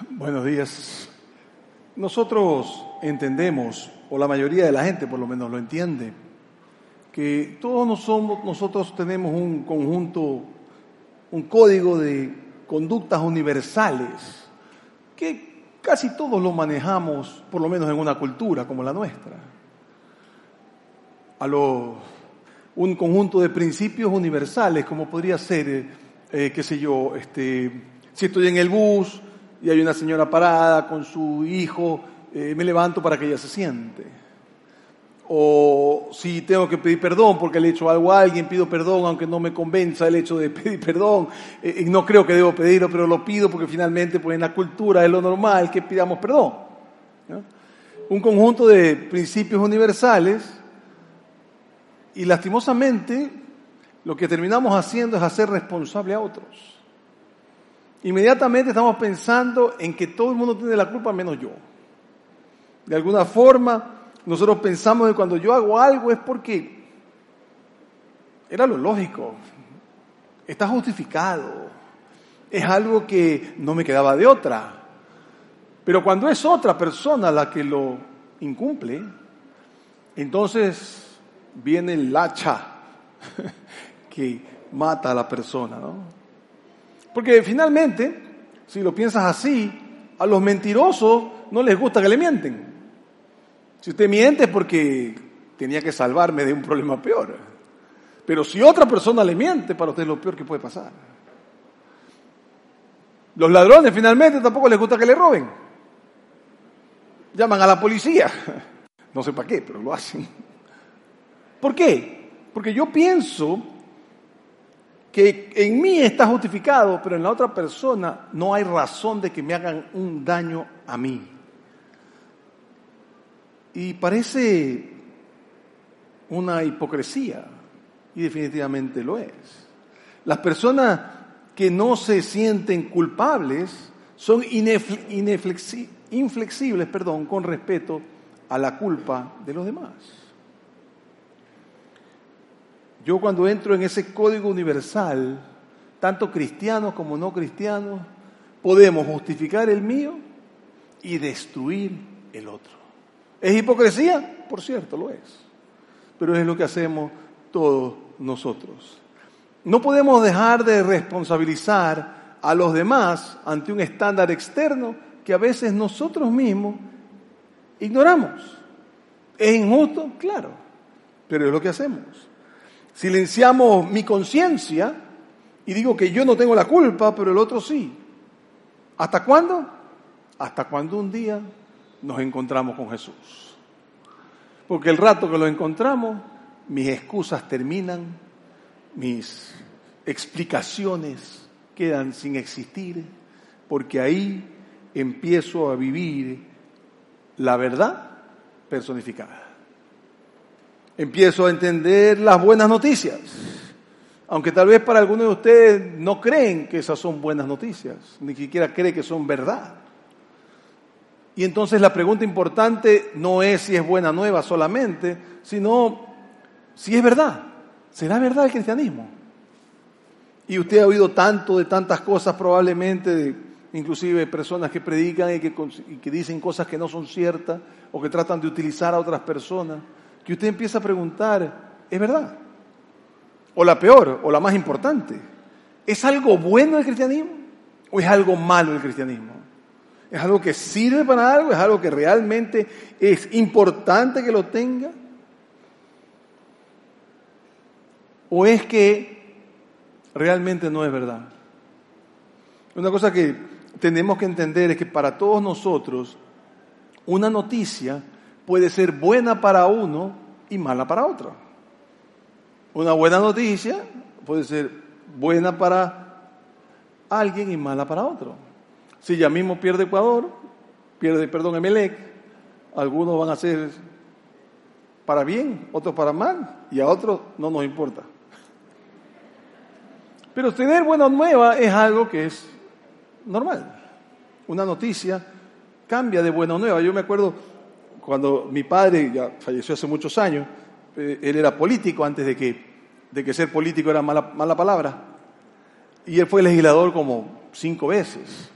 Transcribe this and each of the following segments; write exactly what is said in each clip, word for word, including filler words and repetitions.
Buenos días. Nosotros entendemos, o la mayoría de la gente por lo menos lo entiende, que todos nos somos, nosotros tenemos un conjunto, un código de conductas universales, que casi todos lo manejamos, por lo menos en una cultura como la nuestra. A lo, un conjunto de principios universales, como podría ser, eh, qué sé yo, este, si estoy en el bus y hay una señora parada con su hijo, eh, me levanto para que ella se siente. O si tengo que pedir perdón porque le he hecho algo a alguien, pido perdón aunque no me convenza el hecho de pedir perdón. Eh, y no creo que debo pedirlo, pero lo pido porque finalmente pues en la cultura es lo normal que pidamos perdón, ¿no? Un conjunto de principios universales y lastimosamente lo que terminamos haciendo es hacer responsable a otros. Inmediatamente estamos pensando en que todo el mundo tiene la culpa menos yo. De alguna forma, nosotros pensamos que cuando yo hago algo es porque era lo lógico, está justificado, es algo que no me quedaba de otra. Pero cuando es otra persona la que lo incumple, entonces viene el hacha que mata a la persona, ¿no? Porque finalmente, si lo piensas así, a los mentirosos no les gusta que le mienten. Si usted miente es porque tenía que salvarme de un problema peor. Pero si otra persona le miente, para usted es lo peor que puede pasar. Los ladrones finalmente tampoco les gusta que le roben. Llaman a la policía. No sé para qué, pero lo hacen. ¿Por qué? Porque yo pienso que en mí está justificado, pero en la otra persona no hay razón de que me hagan un daño a mí. Y parece una hipocresía, y definitivamente lo es. Las personas que no se sienten culpables son inefle- ineflexi- inflexibles, perdón, con respecto a la culpa de los demás. Yo cuando entro en ese código universal, tanto cristianos como no cristianos, podemos justificar el mío y destruir el otro. ¿Es hipocresía? Por cierto, lo es. Pero es lo que hacemos todos nosotros. No podemos dejar de responsabilizar a los demás ante un estándar externo que a veces nosotros mismos ignoramos. ¿Es injusto? Claro, pero es lo que hacemos. Silenciamos mi conciencia y digo que yo no tengo la culpa, pero el otro sí. ¿Hasta cuándo? Hasta cuando un día nos encontramos con Jesús. Porque el rato que lo encontramos, mis excusas terminan, mis explicaciones quedan sin existir, porque ahí empiezo a vivir la verdad personificada. Empiezo a entender las buenas noticias, aunque tal vez para algunos de ustedes no creen que esas son buenas noticias, ni siquiera creen que son verdad. Y entonces la pregunta importante no es si es buena nueva solamente, sino si es verdad. ¿Será verdad el cristianismo? Y usted ha oído tanto de tantas cosas probablemente, de, inclusive personas que predican y que, y que dicen cosas que no son ciertas o que tratan de utilizar a otras personas, que usted empieza a preguntar, ¿es verdad? O la peor, o la más importante, ¿es algo bueno el cristianismo o es algo malo el cristianismo? ¿Es algo que sirve para algo? ¿Es algo que realmente es importante que lo tenga? ¿O es que realmente no es verdad? Una cosa que tenemos que entender es que para todos nosotros una noticia puede ser buena para uno y mala para otro. Una buena noticia puede ser buena para alguien y mala para otro. Si ya mismo pierde Ecuador, pierde, perdón, Emelec, algunos van a ser para bien, otros para mal, y a otros no nos importa. Pero tener buena nueva es algo que es normal. Una noticia cambia de buena nueva. Yo me acuerdo cuando mi padre, ya falleció hace muchos años, eh, él era político antes de que, de que ser político era mala, mala palabra, y él fue legislador como cinco veces.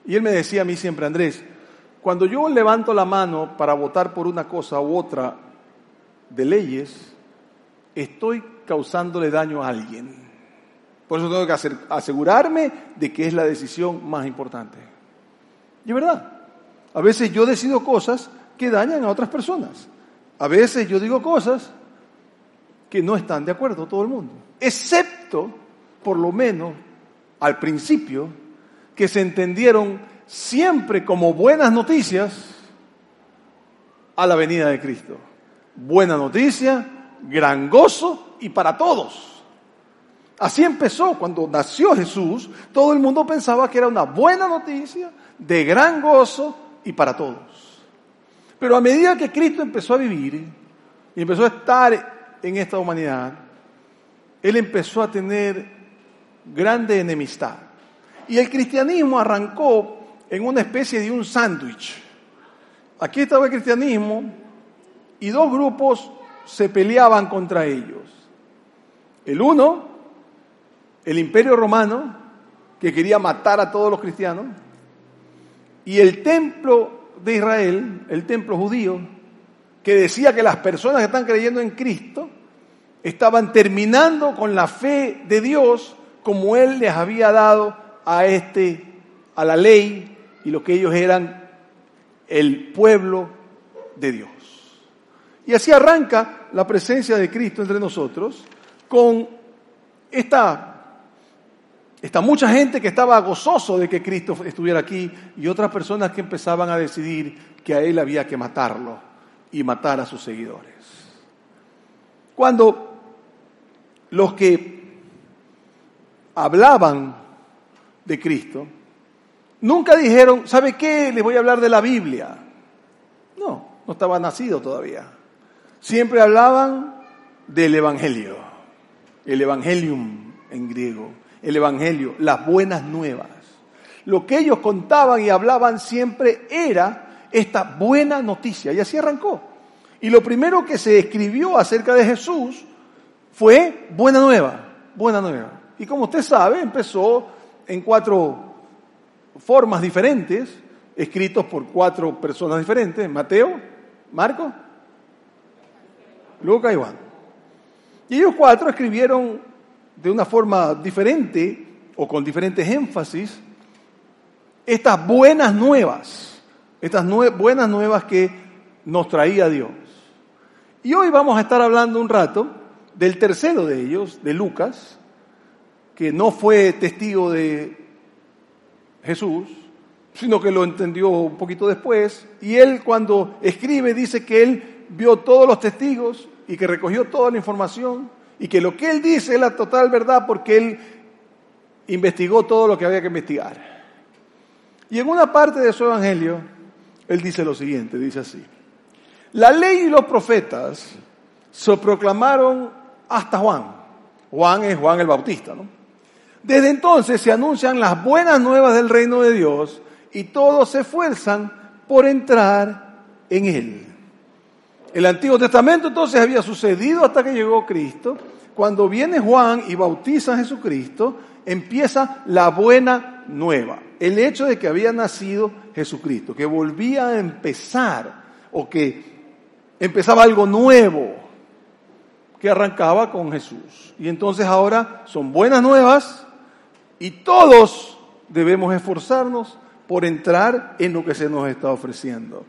Y él me decía a mí siempre, Andrés, cuando yo levanto la mano para votar por una cosa u otra de leyes, estoy causándole daño a alguien. Por eso tengo que hacer, asegurarme de que es la decisión más importante. Y es verdad, a veces yo decido cosas que dañan a otras personas. A veces yo digo cosas que no están de acuerdo todo el mundo. Excepto, por lo menos, al principio, que se entendieron siempre como buenas noticias a la venida de Cristo. Buena noticia, gran gozo y para todos. Así empezó cuando nació Jesús. Todo el mundo pensaba que era una buena noticia, de gran gozo y para todos. Pero a medida que Cristo empezó a vivir y empezó a estar en esta humanidad, Él empezó a tener grande enemistad. Y el cristianismo arrancó en una especie de un sándwich. Aquí estaba el cristianismo y dos grupos se peleaban contra ellos. El uno, el Imperio Romano, que quería matar a todos los cristianos, y el templo de Israel, el templo judío, que decía que las personas que están creyendo en Cristo estaban terminando con la fe de Dios como Él les había dado a este, a la ley, y lo que ellos eran el pueblo de Dios. Y así arranca la presencia de Cristo entre nosotros con esta Está mucha gente que estaba gozoso de que Cristo estuviera aquí y otras personas que empezaban a decidir que a Él había que matarlo y matar a sus seguidores. Cuando los que hablaban de Cristo nunca dijeron, ¿sabe qué? Les voy a hablar de la Biblia. No, no estaba nacido todavía. Siempre hablaban del Evangelio, el Evangelium en griego. El Evangelio, las buenas nuevas. Lo que ellos contaban y hablaban siempre era esta buena noticia. Y así arrancó. Y lo primero que se escribió acerca de Jesús fue buena nueva, buena nueva. Y como usted sabe, empezó en cuatro formas diferentes, escritos por cuatro personas diferentes. Mateo, Marcos, Lucas y Juan. Y ellos cuatro escribieron de una forma diferente o con diferentes énfasis estas buenas nuevas, estas nue- buenas nuevas que nos traía Dios. Y hoy vamos a estar hablando un rato del tercero de ellos, de Lucas, que no fue testigo de Jesús, sino que lo entendió un poquito después, y él cuando escribe dice que él vio todos los testigos y que recogió toda la información, y que lo que él dice es la total verdad porque él investigó todo lo que había que investigar. Y en una parte de su evangelio, él dice lo siguiente, dice así: la ley y los profetas se proclamaron hasta Juan. Juan es Juan el Bautista, ¿no? Desde entonces se anuncian las buenas nuevas del reino de Dios y todos se esfuerzan por entrar en él. El Antiguo Testamento entonces había sucedido hasta que llegó Cristo. Cuando viene Juan y bautiza a Jesucristo, empieza la buena nueva. El hecho de que había nacido Jesucristo, que volvía a empezar, o que empezaba algo nuevo, que arrancaba con Jesús. Y entonces ahora son buenas nuevas y todos debemos esforzarnos por entrar en lo que se nos está ofreciendo.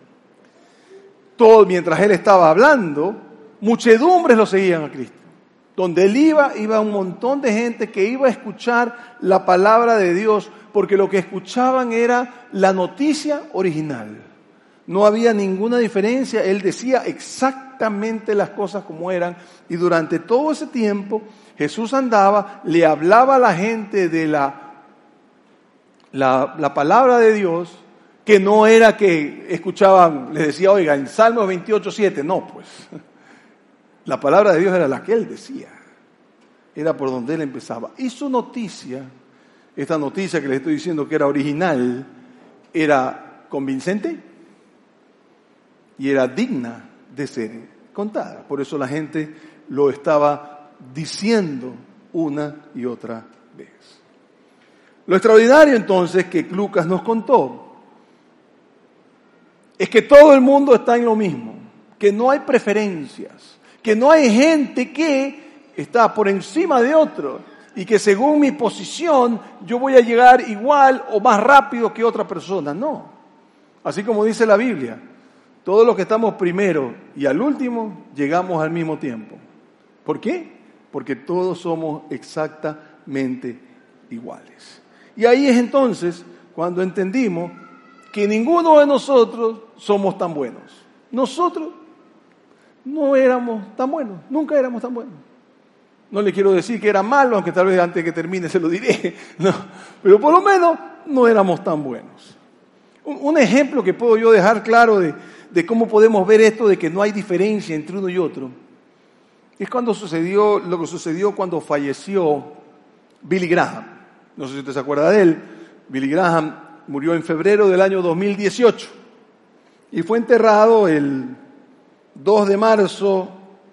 Todo, mientras él estaba hablando, muchedumbres lo seguían a Cristo. Donde él iba, iba un montón de gente que iba a escuchar la palabra de Dios, porque lo que escuchaban era la noticia original. No había ninguna diferencia, él decía exactamente las cosas como eran, y durante todo ese tiempo Jesús andaba, le hablaba a la gente de la, la, la palabra de Dios, que no era que escuchaban, les decía, oiga, en Salmos veintiocho, siete, no, pues. La palabra de Dios era la que él decía. Era por donde él empezaba. Y su noticia, esta noticia que les estoy diciendo que era original, era convincente y era digna de ser contada. Por eso la gente lo estaba diciendo una y otra vez. Lo extraordinario entonces que Lucas nos contó es que todo el mundo está en lo mismo, que no hay preferencias, que no hay gente que está por encima de otro y que según mi posición yo voy a llegar igual o más rápido que otra persona. No. Así como dice la Biblia, todos los que estamos primero y al último llegamos al mismo tiempo. ¿Por qué? Porque todos somos exactamente iguales. Y ahí es entonces cuando entendimos que ninguno de nosotros somos tan buenos. Nosotros no éramos tan buenos, nunca éramos tan buenos. No le quiero decir que era malo, aunque tal vez antes que termine se lo diré, no, pero por lo menos no éramos tan buenos. Un, un ejemplo que puedo yo dejar claro de, de cómo podemos ver esto de que no hay diferencia entre uno y otro, es cuando sucedió lo que sucedió cuando falleció Billy Graham. No sé si usted se acuerda de él. Billy Graham murió en febrero del año dos mil dieciocho y fue enterrado el dos de marzo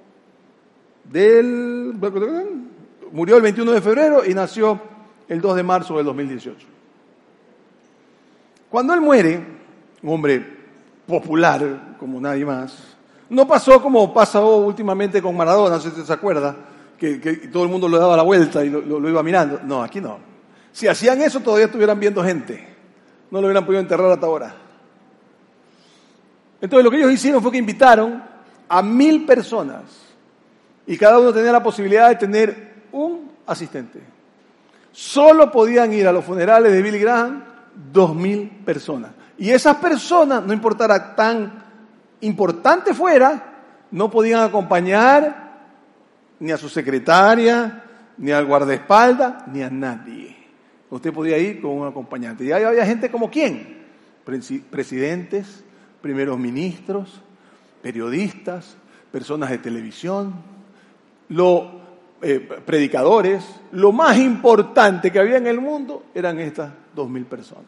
del... Murió el veintiuno de febrero y nació el dos de marzo del dos mil dieciocho. Cuando él muere, un hombre popular como nadie más, no pasó como pasó últimamente con Maradona, no sé si usted se acuerda, que, que todo el mundo le daba la vuelta y lo, lo, lo iba mirando. No, aquí no. Si hacían eso, todavía estuvieran viendo gente. No lo hubieran podido enterrar hasta ahora. Entonces, lo que ellos hicieron fue que invitaron a mil personas. Y cada uno tenía la posibilidad de tener un asistente. Solo podían ir a los funerales de Billy Graham dos mil personas. Y esas personas, no importara tan importante fuera, no podían acompañar ni a su secretaria, ni al guardaespaldas, ni a nadie. Usted podía ir con un acompañante. Y ahí había gente como ¿quién? Presidentes, primeros ministros, periodistas, personas de televisión, los eh, predicadores. Lo más importante que había en el mundo eran estas dos mil personas.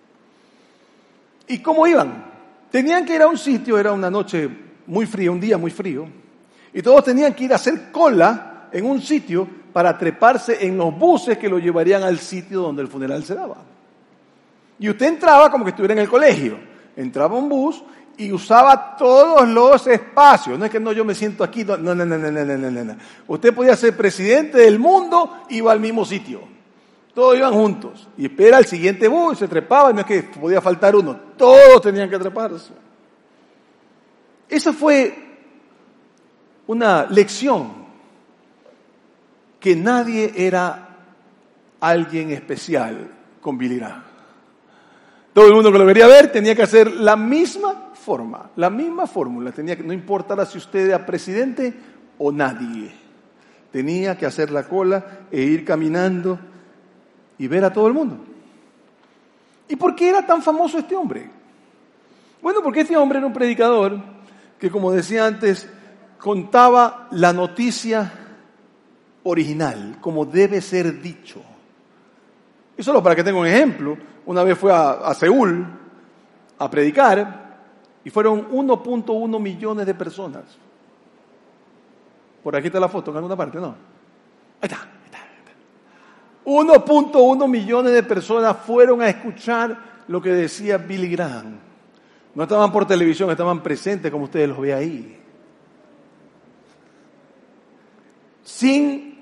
¿Y cómo iban? Tenían que ir a un sitio, era una noche muy fría, un día muy frío, y todos tenían que ir a hacer cola en un sitio para treparse en los buses que lo llevarían al sitio donde el funeral se daba. Y usted entraba como que estuviera en el colegio. Entraba un bus y usaba todos los espacios. No es que no, yo me siento aquí. No, no, no, no, no, no, no, no. Usted podía ser presidente del mundo, iba al mismo sitio. Todos iban juntos. Y espera el siguiente bus y se trepaba. Y no es que podía faltar uno. Todos tenían que treparse. Esa fue una lección. Que nadie era alguien especial con Billy Graham. Todo el mundo que lo quería ver tenía que hacer la misma forma, la misma fórmula. Tenía que, no importara si usted era presidente o nadie. Tenía que hacer la cola e ir caminando y ver a todo el mundo. ¿Y por qué era tan famoso este hombre? Bueno, porque este hombre era un predicador que, como decía antes, contaba la noticia original, como debe ser dicho. Y solo para que tenga un ejemplo, una vez fue a, a Seúl a predicar y fueron uno punto uno millones de personas. Por aquí está la foto, en alguna parte, ¿no? Ahí está, ahí está, ahí está. uno punto uno millones de personas fueron a escuchar lo que decía Billy Graham. No estaban por televisión, estaban presentes como ustedes los ven ahí. Sin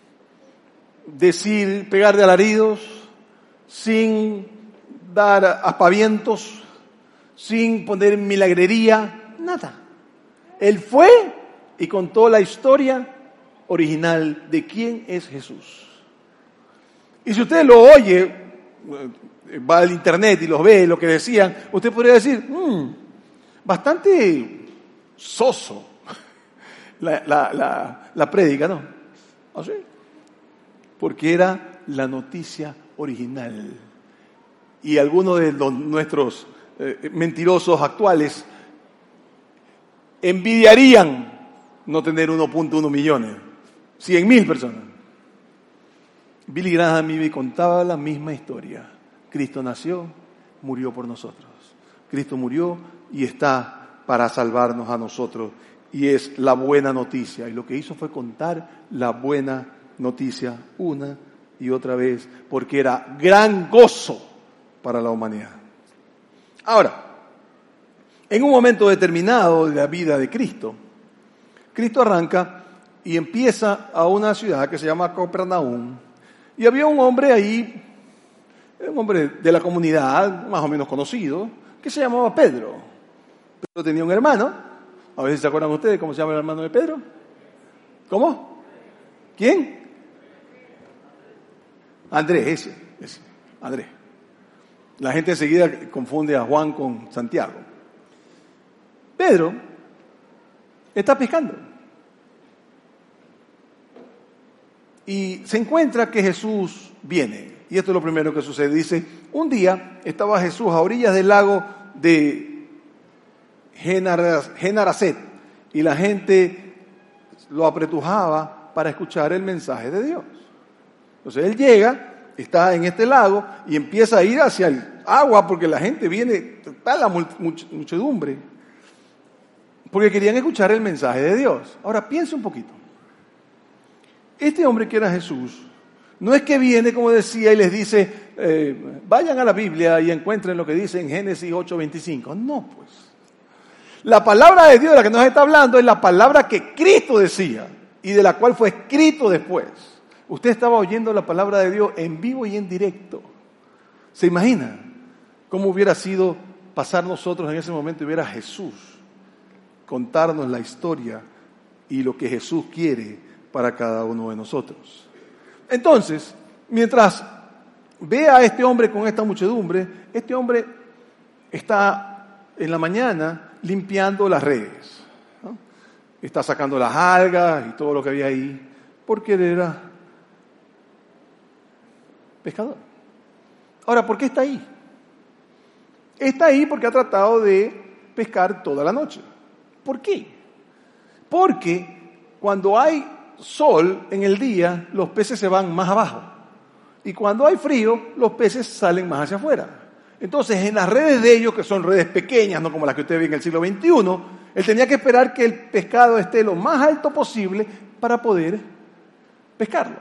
decir, pegar de alaridos, sin dar aspavientos, sin poner milagrería, nada. Él fue y contó la historia original de quién es Jesús. Y si usted lo oye, va al internet y los ve, lo que decían, usted podría decir, mmm, bastante soso la, la, la, la prédica, ¿no? ¿Así? Porque era la noticia original. Y algunos de los, nuestros eh, mentirosos actuales envidiarían no tener uno punto uno millones, cien mil personas. Billy Graham me contaba la misma historia. Cristo nació, murió por nosotros. Cristo murió y está para salvarnos a nosotros. Y es la buena noticia. Y lo que hizo fue contar la buena noticia una y otra vez, porque era gran gozo para la humanidad. Ahora, en un momento determinado de la vida de Cristo, Cristo arranca y empieza a una ciudad que se llama Capernaum, y había un hombre ahí, un hombre de la comunidad, más o menos conocido, que se llamaba Pedro. Pedro tenía un hermano, a ver si se acuerdan ustedes cómo se llama el hermano de Pedro. ¿Cómo? ¿Quién? Andrés, ese, ese, Andrés. La gente enseguida confunde a Juan con Santiago. Pedro está pescando y se encuentra que Jesús viene. Y esto es lo primero que sucede. Dice, un día estaba Jesús a orillas del lago de Genaraset y la gente lo apretujaba para escuchar el mensaje de Dios. Entonces él llega, está en este lago y empieza a ir hacia el agua porque la gente viene, está la muchedumbre, porque querían escuchar el mensaje de Dios. Ahora piense un poquito. Este hombre que era Jesús, no es que viene, como decía, y les dice, eh, vayan a la Biblia y encuentren lo que dice en Génesis ocho veinticinco. No, pues. La palabra de Dios de la que nos está hablando es la palabra que Cristo decía y de la cual fue escrito después. Usted estaba oyendo la palabra de Dios en vivo y en directo. ¿Se imagina cómo hubiera sido pasar nosotros en ese momento y ver a Jesús contarnos la historia y lo que Jesús quiere para cada uno de nosotros? Entonces, mientras ve a este hombre con esta muchedumbre, este hombre está en la mañana limpiando las redes, ¿no? Está sacando las algas y todo lo que había ahí, porque él era pescador. Ahora, ¿por qué está ahí? Está ahí porque ha tratado de pescar toda la noche. ¿Por qué? Porque cuando hay sol en el día, los peces se van más abajo. Y cuando hay frío, los peces salen más hacia afuera. Entonces, en las redes de ellos, que son redes pequeñas, no como las que usted ve en el siglo veintiuno, él tenía que esperar que el pescado esté lo más alto posible para poder pescarlo.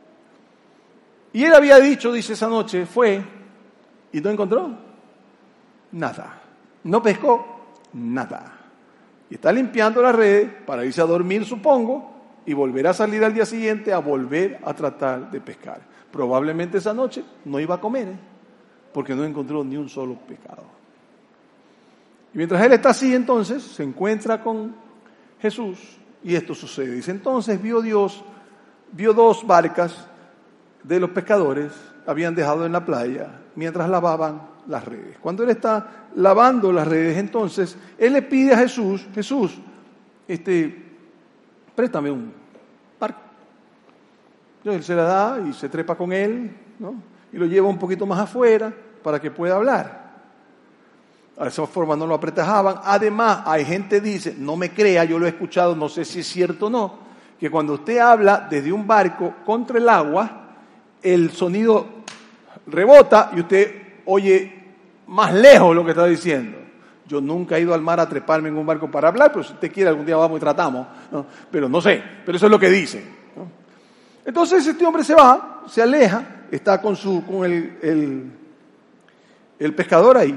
Y él había dicho, dice esa noche, fue, y no encontró nada. No pescó nada. Y está limpiando las redes para irse a dormir, supongo, y volver a salir al día siguiente a volver a tratar de pescar. Probablemente esa noche no iba a comer, ¿eh? Porque no encontró ni un solo pescado. Y mientras él está así, entonces, se encuentra con Jesús, y esto sucede. Dice, entonces vio Dios, vio dos barcas de los pescadores, habían dejado en la playa, mientras lavaban las redes. Cuando él está lavando las redes, entonces, él le pide a Jesús, Jesús, este, préstame un barco. Entonces él se la da y se trepa con él, ¿no? Y lo lleva un poquito más afuera para que pueda hablar. De esa forma no lo apretajaban. Además, hay gente que dice, no me crea, yo lo he escuchado, no sé si es cierto o no, que cuando usted habla desde un barco contra el agua, el sonido rebota y usted oye más lejos lo que está diciendo. Yo nunca he ido al mar a treparme en un barco para hablar, pero si usted quiere algún día vamos y tratamos, ¿no? Pero no sé, pero eso es lo que dicen, ¿no? Entonces este hombre se va, se aleja, está con su con el, el, el pescador ahí,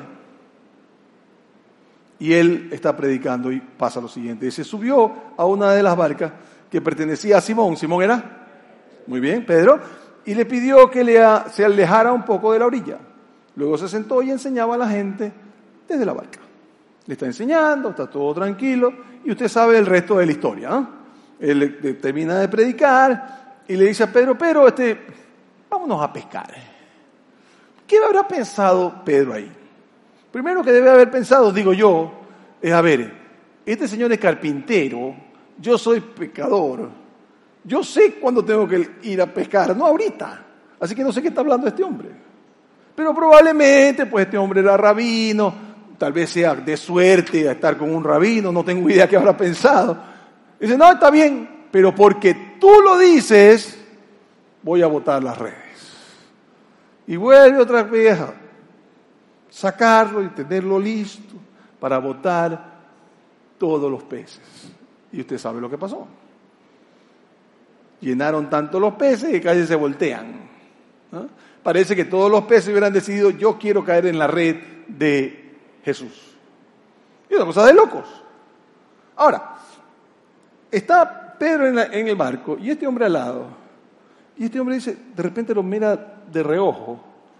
y él está predicando y pasa lo siguiente. Se subió a una de las barcas que pertenecía a Simón. ¿Simón era? Muy bien, Pedro. Y le pidió que le, se alejara un poco de la orilla. Luego se sentó y enseñaba a la gente desde la barca. Le está enseñando, está todo tranquilo, y usted sabe el resto de la historia, ¿no? Él termina de predicar y le dice a Pedro, Pedro, este, vámonos a pescar. ¿Qué habrá pensado Pedro ahí? Primero que debe haber pensado, digo yo, es, a ver, este señor es carpintero, yo soy pescador, yo sé cuándo tengo que ir a pescar, no ahorita, así que no sé qué está hablando este hombre. Pero probablemente, pues este hombre era rabino, tal vez sea de suerte a estar con un rabino, no tengo idea qué habrá pensado. Dice, no, está bien, pero porque tú lo dices, voy a botar las redes. Y vuelve otra vez a sacarlo y tenerlo listo para botar todos los peces. Y usted sabe lo que pasó. Llenaron tanto los peces que casi se voltean. ¿Ah? Parece que todos los peces hubieran decidido, yo quiero caer en la red de Jesús. Y una cosa de locos. Ahora, está Pedro en, la, en el barco y este hombre al lado. Y este hombre dice, de repente lo mira de reojo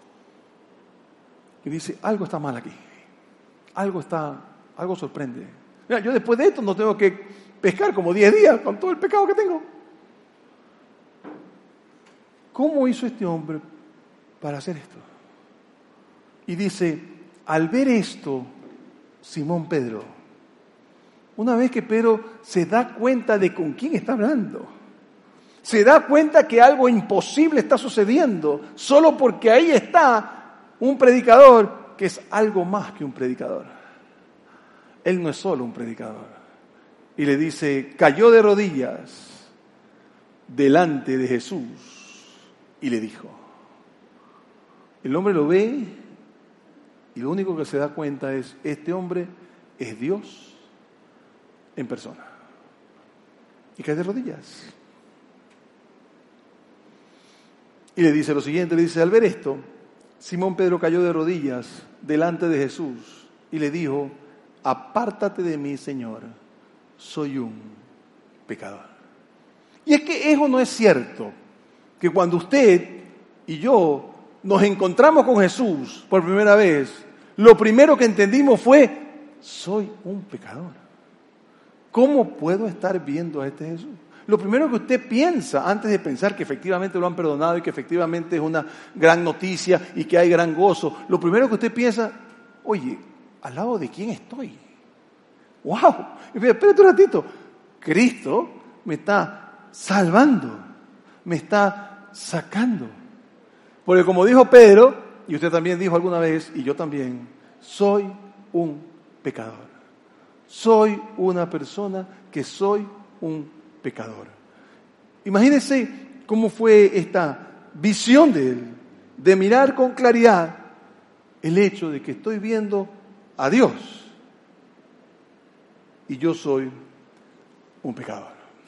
y dice, algo está mal aquí. Algo está, algo sorprende. Mira, yo después de esto no tengo que pescar como diez días con todo el pecado que tengo. ¿Cómo hizo este hombre para hacer esto? Y dice, al ver esto, Simón Pedro, una vez que Pedro se da cuenta de con quién está hablando, se da cuenta que algo imposible está sucediendo, solo porque ahí está un predicador que es algo más que un predicador. Él no es solo un predicador. Y le dice, cayó de rodillas delante de Jesús y le dijo. El hombre lo ve y lo único que se da cuenta es, este hombre es Dios en persona. Y cae de rodillas. Y le dice lo siguiente, le dice, al ver esto, Simón Pedro cayó de rodillas delante de Jesús y le dijo, apártate de mí, Señor, soy un pecador. Y es que eso no es cierto, que cuando usted y yo nos encontramos con Jesús por primera vez, lo primero que entendimos fue, soy un pecador. ¿Cómo puedo estar viendo a este Jesús? Lo primero que usted piensa, antes de pensar que efectivamente lo han perdonado y que efectivamente es una gran noticia y que hay gran gozo, lo primero que usted piensa, oye, ¿al lado de quién estoy? ¡Wow! Espérate un ratito. Cristo me está salvando, me está sacando. Porque como dijo Pedro, y usted también dijo alguna vez, y yo también, soy un pecador. Soy una persona que soy un pecador. Imagínense cómo fue esta visión de él, de mirar con claridad el hecho de que estoy viendo a Dios y yo soy un pecador.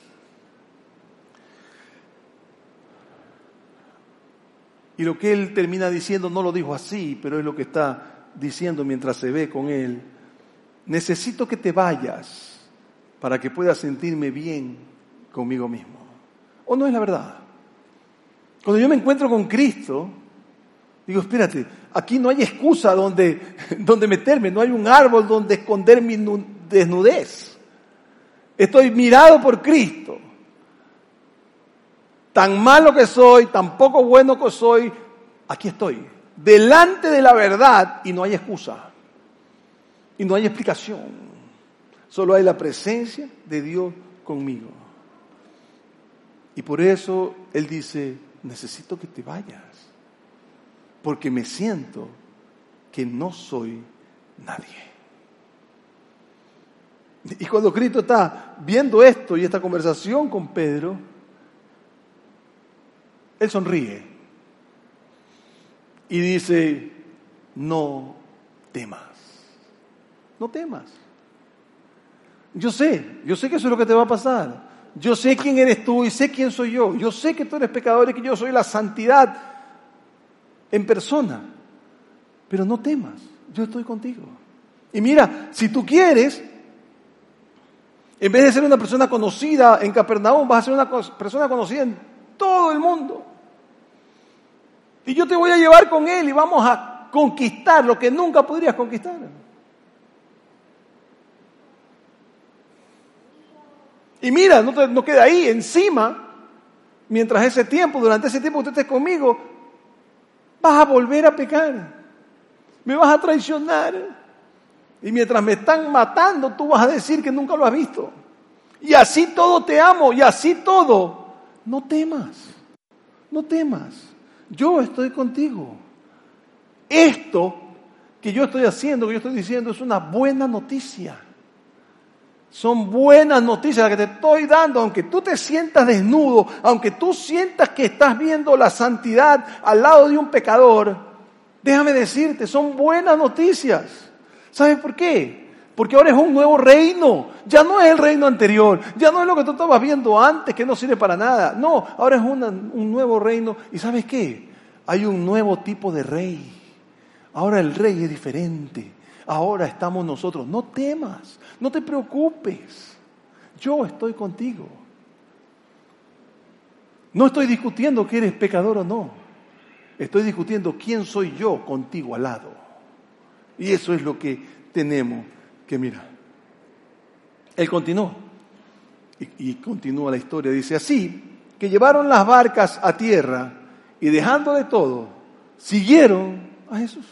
Y lo que él termina diciendo no lo dijo así, pero es lo que está diciendo mientras se ve con él. Necesito que te vayas para que pueda sentirme bien conmigo mismo. ¿O no es la verdad? Cuando yo me encuentro con Cristo, digo, espérate, aquí no hay excusa donde, donde meterme, no hay un árbol donde esconder mi desnudez. Estoy mirado por Cristo. Tan malo que soy, tan poco bueno que soy, aquí estoy, delante de la verdad y no hay excusa. Y no hay explicación. Solo hay la presencia de Dios conmigo. Y por eso Él dice, necesito que te vayas. Porque me siento que no soy nadie. Y cuando Cristo está viendo esto y esta conversación con Pedro, Él sonríe. Y dice, no temas. No temas. Yo sé, yo sé que eso es lo que te va a pasar. Yo sé quién eres tú y sé quién soy yo. Yo sé que tú eres pecador y que yo soy la santidad en persona. Pero no temas, yo estoy contigo. Y mira, si tú quieres, en vez de ser una persona conocida en Capernaum, vas a ser una persona conocida en todo el mundo. Y yo te voy a llevar con Él y vamos a conquistar lo que nunca podrías conquistar. Y mira, no, te, no queda ahí, encima, mientras ese tiempo, durante ese tiempo que tú estés conmigo, vas a volver a pecar, me vas a traicionar, y mientras me están matando, tú vas a decir que nunca lo has visto, y así todo te amo, y así todo, no temas, no temas, yo estoy contigo. Esto que yo estoy haciendo, que yo estoy diciendo, es una buena noticia. Son buenas noticias las que te estoy dando, aunque tú te sientas desnudo, aunque tú sientas que estás viendo la santidad al lado de un pecador, déjame decirte, son buenas noticias. ¿Sabes por qué? Porque ahora es un nuevo reino, ya no es el reino anterior, ya no es lo que tú estabas viendo antes que no sirve para nada, no, ahora es una, un nuevo reino y ¿sabes qué? Hay un nuevo tipo de rey. Ahora el rey es diferente. Ahora estamos nosotros. No temas, no te preocupes. Yo estoy contigo. No estoy discutiendo que eres pecador o no. Estoy discutiendo quién soy yo contigo al lado. Y eso es lo que tenemos que mirar. Él continuó. Y, y continúa la historia. Dice así, que llevaron las barcas a tierra y dejando de todo, siguieron a Jesús.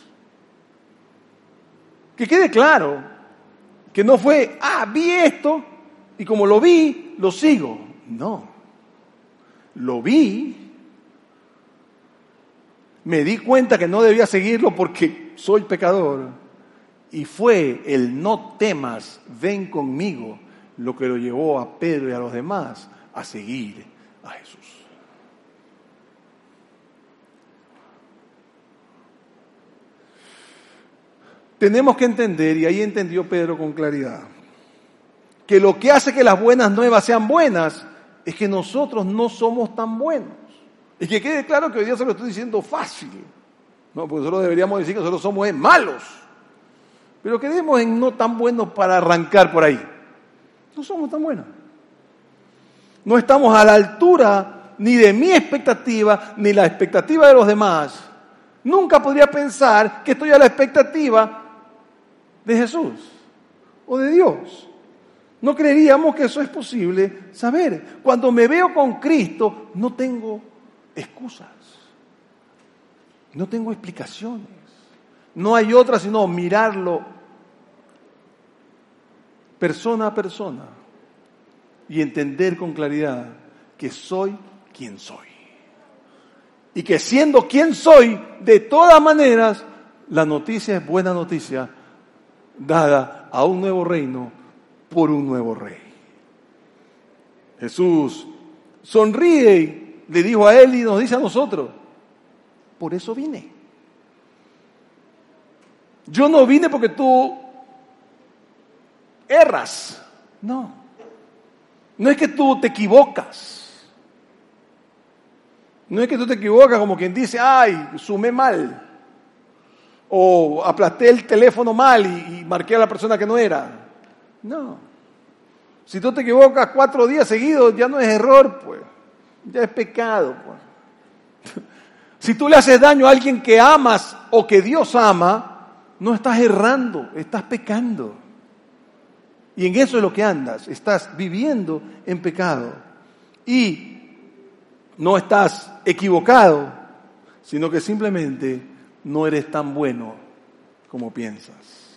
Que quede claro que no fue, ah, vi esto y como lo vi, lo sigo. No. Lo vi, me di cuenta que no debía seguirlo porque soy pecador. Y fue el no temas, ven conmigo, lo que lo llevó a Pedro y a los demás a seguir a Jesús. Tenemos que entender, y ahí entendió Pedro con claridad, que lo que hace que las buenas nuevas sean buenas es que nosotros no somos tan buenos. Y que quede claro que hoy día se lo estoy diciendo fácil. No, porque nosotros deberíamos decir que nosotros somos malos. Pero quedemos en no tan buenos para arrancar por ahí. No somos tan buenos. No estamos a la altura ni de mi expectativa, ni la expectativa de los demás. Nunca podría pensar que estoy a la expectativa de Jesús o de Dios. No creeríamos que eso es posible saber. Cuando me veo con Cristo, no tengo excusas. No tengo explicaciones. No hay otra sino mirarlo persona a persona y entender con claridad que soy quien soy. Y que siendo quien soy, de todas maneras, la noticia es buena noticia, dada a un nuevo reino por un nuevo rey. Jesús sonríe y le dijo a él y nos dice a nosotros, por eso vine. Yo no vine porque tú erras, no. No es que tú te equivocas. No es que tú te equivocas como quien dice, ay, sumé mal. O aplasté el teléfono mal y, y marqué a la persona que no era. No. Si tú te equivocas cuatro días seguidos, ya no es error, pues. Ya es pecado, pues. Si tú le haces daño a alguien que amas o que Dios ama, no estás errando, estás pecando. Y en eso es lo que andas, estás viviendo en pecado. Y no estás equivocado, sino que simplemente no eres tan bueno como piensas.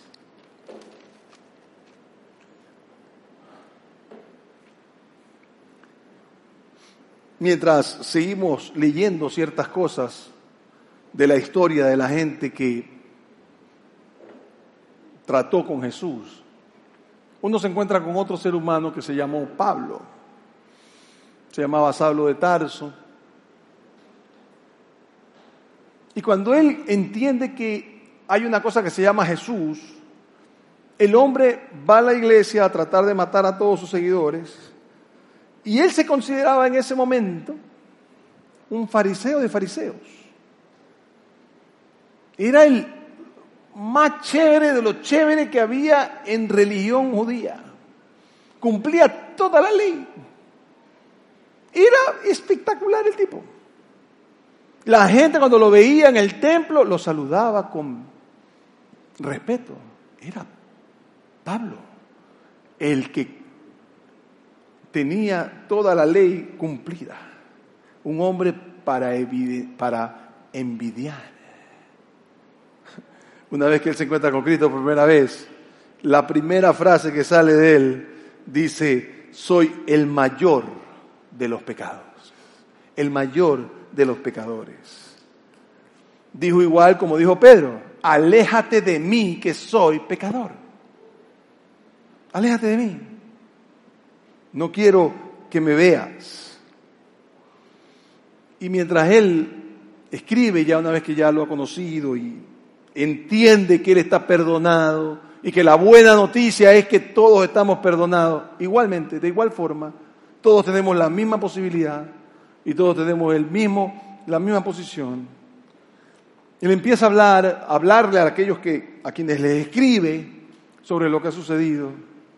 Mientras seguimos leyendo ciertas cosas de la historia de la gente que trató con Jesús, uno se encuentra con otro ser humano que se llamó Pablo. Se llamaba Saulo de Tarso. Y cuando él entiende que hay una cosa que se llama Jesús, el hombre va a la iglesia a tratar de matar a todos sus seguidores. Y él se consideraba en ese momento un fariseo de fariseos. Era el más chévere de lo chévere que había en religión judía. Cumplía toda la ley. Era espectacular el tipo. La gente cuando lo veía en el templo lo saludaba con respeto. Era Pablo, el que tenía toda la ley cumplida. Un hombre para, evide- para envidiar. Una vez que él se encuentra con Cristo por primera vez, la primera frase que sale de él dice, soy el mayor de los pecados, el mayor de los pecadores. Dijo igual como dijo Pedro, aléjate de mí que soy pecador. Aléjate de mí. No quiero que me veas. Y mientras él escribe, ya una vez que ya lo ha conocido y entiende que él está perdonado y que la buena noticia es que todos estamos perdonados, igualmente, de igual forma, todos tenemos la misma posibilidad y todos tenemos el mismo, la misma posición Él empieza a hablar, a hablarle a aquellos que, a quienes les escribe sobre lo que ha sucedido.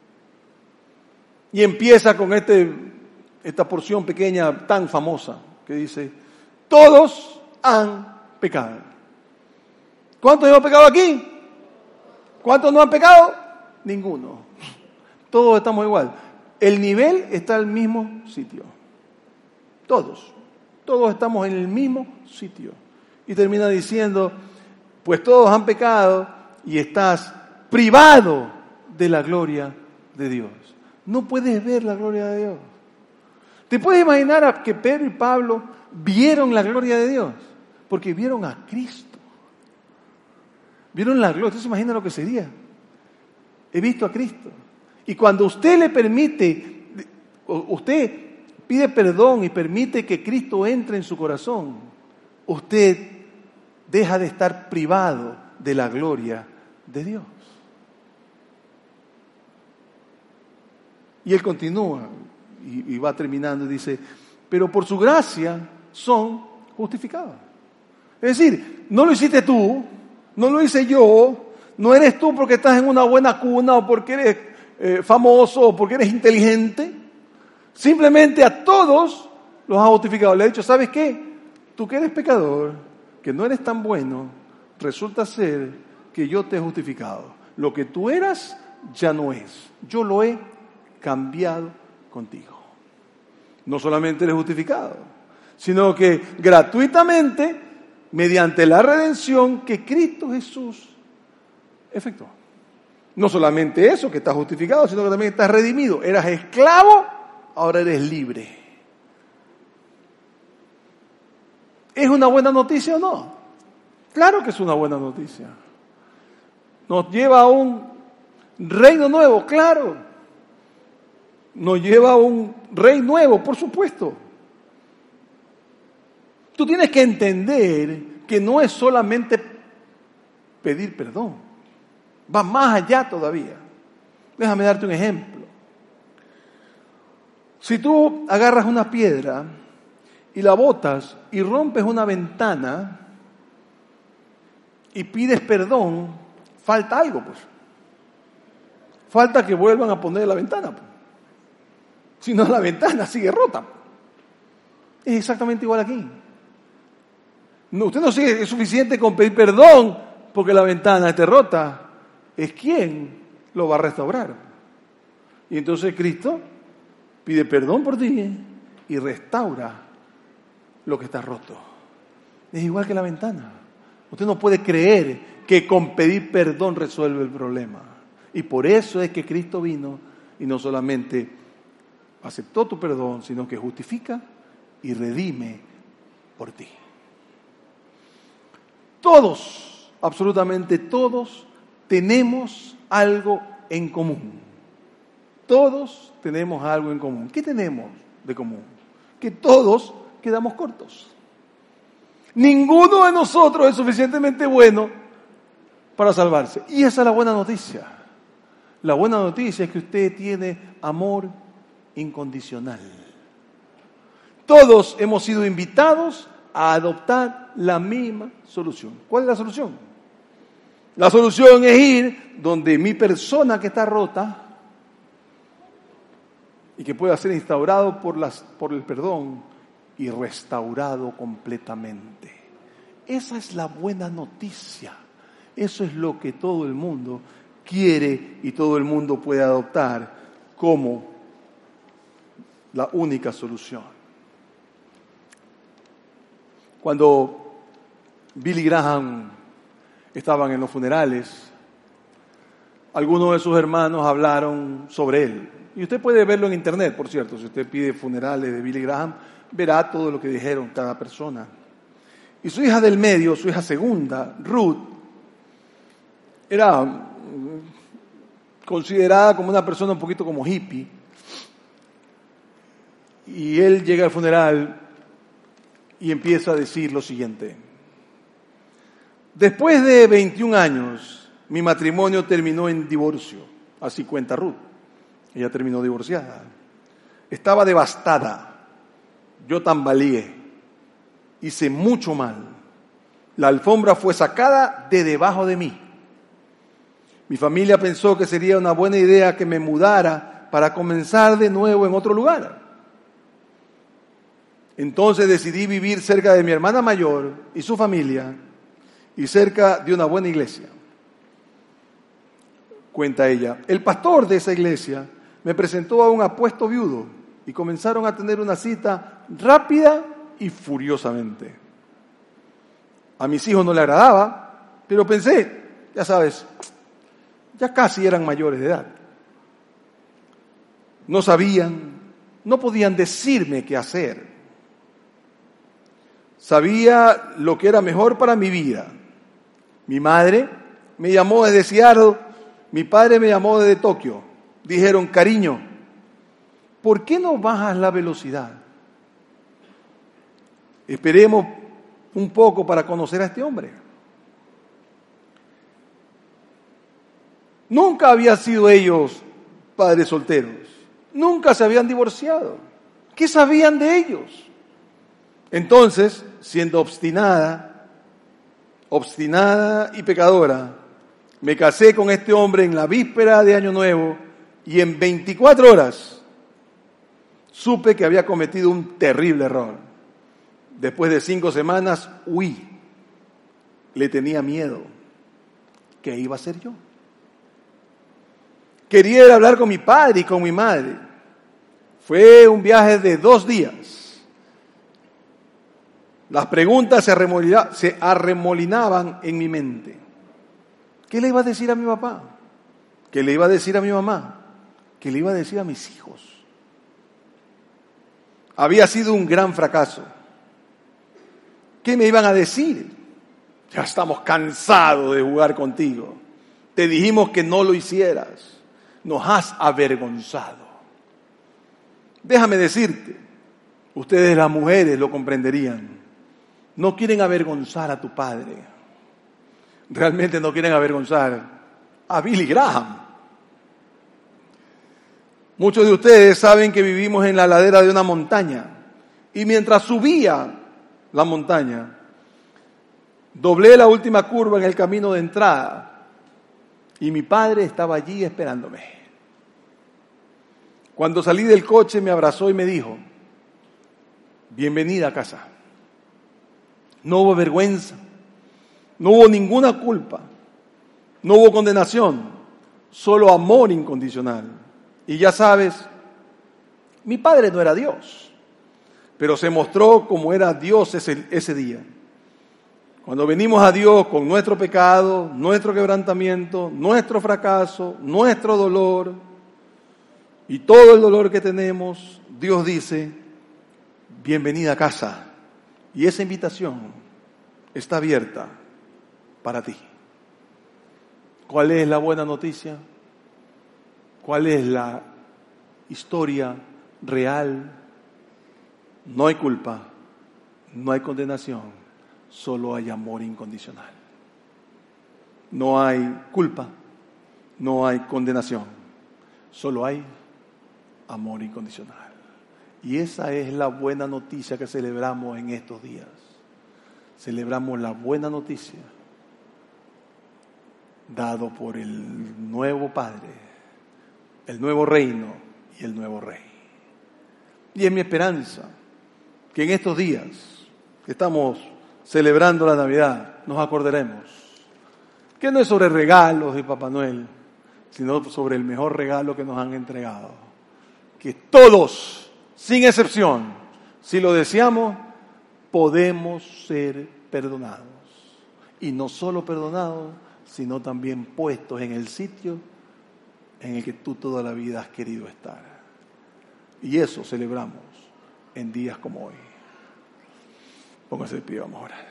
Y empieza con este, esta porción pequeña tan famosa que dice, todos han pecado. ¿Cuántos hemos pecado aquí? ¿Cuántos no han pecado? Ninguno. Todos estamos igual. El nivel está en el mismo sitio. Todos. Todos estamos en el mismo sitio. Y termina diciendo, pues todos han pecado y estás privado de la gloria de Dios. No puedes ver la gloria de Dios. ¿Te puedes imaginar que Pedro y Pablo vieron la gloria de Dios? Porque vieron a Cristo. Vieron la gloria. ¿Usted se imagina lo que sería? He visto a Cristo. Y cuando usted le permite, usted pide perdón y permite que Cristo entre en su corazón, usted deja de estar privado de la gloria de Dios. Y él continúa y, y va terminando y dice, pero por su gracia son justificados. Es decir, no lo hiciste tú, no lo hice yo, no eres tú porque estás en una buena cuna o porque eres eh, famoso o porque eres inteligente. Simplemente a todos los ha justificado. Le ha dicho, ¿sabes qué? Tú que eres pecador, que no eres tan bueno, resulta ser que yo te he justificado. Lo que tú eras ya no es. Yo lo he cambiado contigo. No solamente eres justificado, sino que gratuitamente, mediante la redención que Cristo Jesús efectuó. No solamente eso, que estás justificado, sino que también estás redimido. Eras esclavo, ahora eres libre. ¿Es una buena noticia o no? Claro que es una buena noticia. Nos lleva a un reino nuevo, claro. Nos lleva a un rey nuevo, por supuesto. Tú tienes que entender que no es solamente pedir perdón. Va más allá todavía. Déjame darte un ejemplo. Si tú agarras una piedra y la botas y rompes una ventana y pides perdón, falta algo, pues. Falta que vuelvan a poner la ventana, pues. Si no, la ventana sigue rota. Es exactamente igual aquí. No, usted no sigue, es suficiente con pedir perdón porque la ventana esté rota. Es quien lo va a restaurar. Y entonces Cristo pide perdón por ti y restaura lo que está roto. Es igual que la ventana. Usted no puede creer que con pedir perdón resuelve el problema. Y por eso es que Cristo vino y no solamente aceptó tu perdón, sino que justifica y redime por ti. Todos, absolutamente todos, tenemos algo en común. Todos tenemos algo en común. ¿Qué tenemos de común? Que todos quedamos cortos. Ninguno de nosotros es suficientemente bueno para salvarse. Y esa es la buena noticia. La buena noticia es que usted tiene amor incondicional. Todos hemos sido invitados a adoptar la misma solución. ¿Cuál es la solución? La solución es ir donde mi persona que está rota y que pueda ser instaurado por, las, por el perdón y restaurado completamente. Esa es la buena noticia. Eso es lo que todo el mundo quiere y todo el mundo puede adoptar como la única solución. Cuando Billy Graham estaban en los funerales, algunos de sus hermanos hablaron sobre él. Y usted puede verlo en internet, por cierto. Si usted pide funerales de Billy Graham, verá todo lo que dijeron cada persona. Y su hija del medio, su hija segunda, Ruth, era considerada como una persona un poquito como hippie. Y él llega al funeral y empieza a decir lo siguiente: después de veintiún años, mi matrimonio terminó en divorcio. Así cuenta Ruth. Ella terminó divorciada. Estaba devastada. Yo tambaleé. Hice mucho mal. La alfombra fue sacada de debajo de mí. Mi familia pensó que sería una buena idea que me mudara para comenzar de nuevo en otro lugar. Entonces decidí vivir cerca de mi hermana mayor y su familia y cerca de una buena iglesia. Cuenta ella, el pastor de esa iglesia me presentó a un apuesto viudo y comenzaron a tener una cita rápida y furiosamente. A mis hijos no le agradaba, pero pensé, ya sabes, ya casi eran mayores de edad. No sabían, no podían decirme qué hacer. Sabía lo que era mejor para mi vida. Mi madre me llamó desde Seattle, mi padre me llamó desde Tokio. Dijeron, cariño, ¿por qué no bajas la velocidad? Esperemos un poco para conocer a este hombre. Nunca habían sido ellos padres solteros. Nunca se habían divorciado. ¿Qué sabían de ellos? Entonces, siendo obstinada, obstinada y pecadora, me casé con este hombre en la víspera de Año Nuevo y en veinticuatro horas supe que había cometido un terrible error. Después de cinco semanas huí. Le tenía miedo. ¿Qué iba a hacer yo? Quería ir a hablar con mi padre y con mi madre. Fue un viaje de dos días. Las preguntas se, arremolina, se arremolinaban en mi mente. ¿Qué le iba a decir a mi papá? ¿Qué le iba a decir a mi mamá? ¿Qué le iba a decir a mis hijos? Había sido un gran fracaso. ¿Qué me iban a decir? Ya estamos cansados de jugar contigo. Te dijimos que no lo hicieras. Nos has avergonzado. Déjame decirte, ustedes las mujeres lo comprenderían. No quieren avergonzar a tu padre. Realmente no quieren avergonzar a Billy Graham. Muchos de ustedes saben que vivimos en la ladera de una montaña y mientras subía la montaña, doblé la última curva en el camino de entrada y mi padre estaba allí esperándome. Cuando salí del coche me abrazó y me dijo, bienvenida a casa. No hubo vergüenza, no hubo ninguna culpa, no hubo condenación, solo amor incondicional. Y ya sabes, mi padre no era Dios, pero se mostró como era Dios ese, ese día. Cuando venimos a Dios con nuestro pecado, nuestro quebrantamiento, nuestro fracaso, nuestro dolor y todo el dolor que tenemos, Dios dice, bienvenida a casa. Y esa invitación está abierta para ti. ¿Cuál es la buena noticia? ¿Cuál es la historia real? No hay culpa, no hay condenación, solo hay amor incondicional. No hay culpa, no hay condenación, solo hay amor incondicional. Y esa es la buena noticia que celebramos en estos días. Celebramos la buena noticia dado por el nuevo Padre, el nuevo reino y el nuevo Rey. Y es mi esperanza que en estos días que estamos celebrando la Navidad nos acordaremos que no es sobre regalos de Papá Noel, sino sobre el mejor regalo que nos han entregado. Que todos, sin excepción, si lo deseamos, podemos ser perdonados. Y no solo perdonados, sino también puestos en el sitio en el que tú toda la vida has querido estar. Y eso celebramos en días como hoy. Póngase de pie, vamos a orar.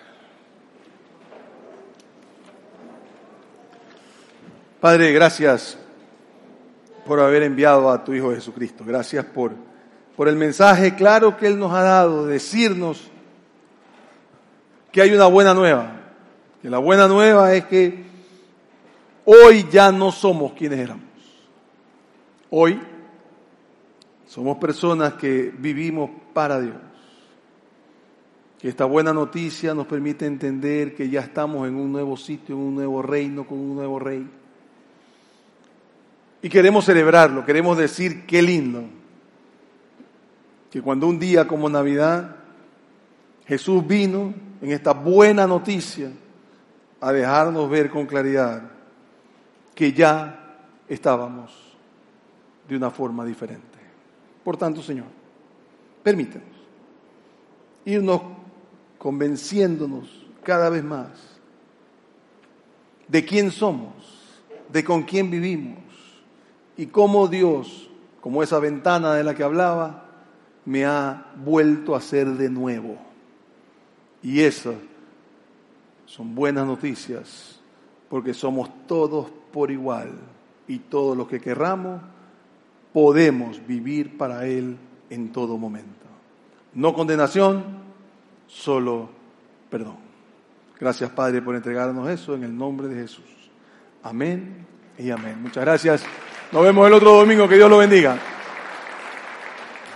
Padre, gracias por haber enviado a tu Hijo Jesucristo. Gracias por, por el mensaje claro que Él nos ha dado, de decirnos que hay una buena nueva. Que la buena nueva es que hoy ya no somos quienes éramos. Hoy somos personas que vivimos para Dios. Que esta buena noticia nos permite entender que ya estamos en un nuevo sitio, en un nuevo reino, con un nuevo rey. Y queremos celebrarlo, queremos decir qué lindo. Que cuando un día como Navidad, Jesús vino en esta buena noticia a dejarnos ver con claridad que ya estábamos de una forma diferente. Por tanto, Señor, permítenos irnos convenciéndonos cada vez más de quién somos, de con quién vivimos y cómo Dios, como esa ventana de la que hablaba, me ha vuelto a hacer de nuevo. Y esas son buenas noticias, porque somos todos por igual y todos los que querramos podemos vivir para Él en todo momento. No condenación, solo perdón. Gracias, Padre, por entregarnos eso en el nombre de Jesús. Amén y amén. Muchas gracias. Nos vemos el otro domingo. Que Dios lo bendiga.